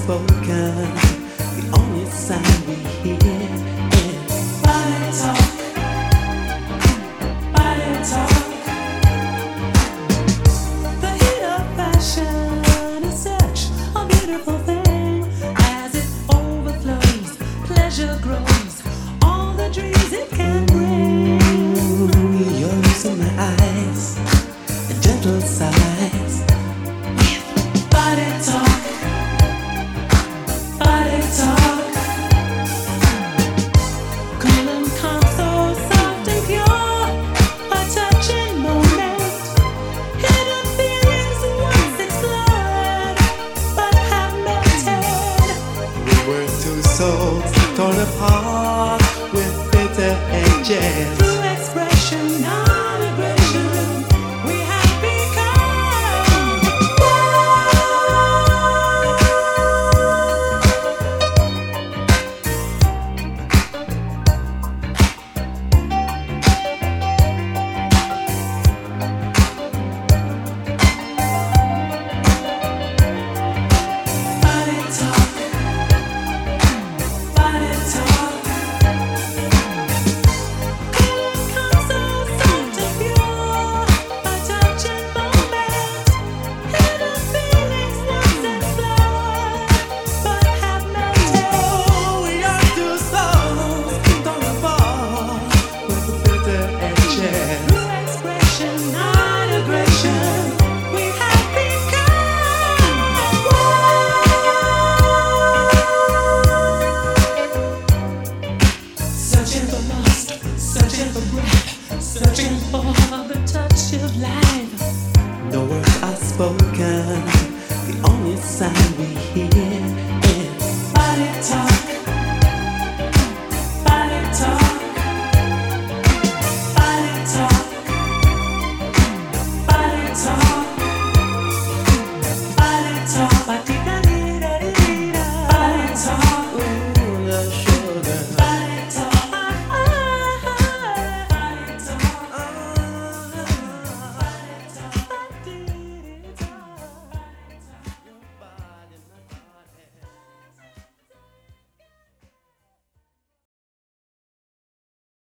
unspoken. The only sound we hear is body talk, body talk. The heat of passion is such a beautiful thing. As it overflows, pleasure grows, all the dreams it can bring. You're losing my eyes, a gentle sighs. Body talk, body talk. Cool and calm, so soft and pure, a touching moment. Hidden feelings once explored, but have melted. We were two souls torn apart with bitter edges.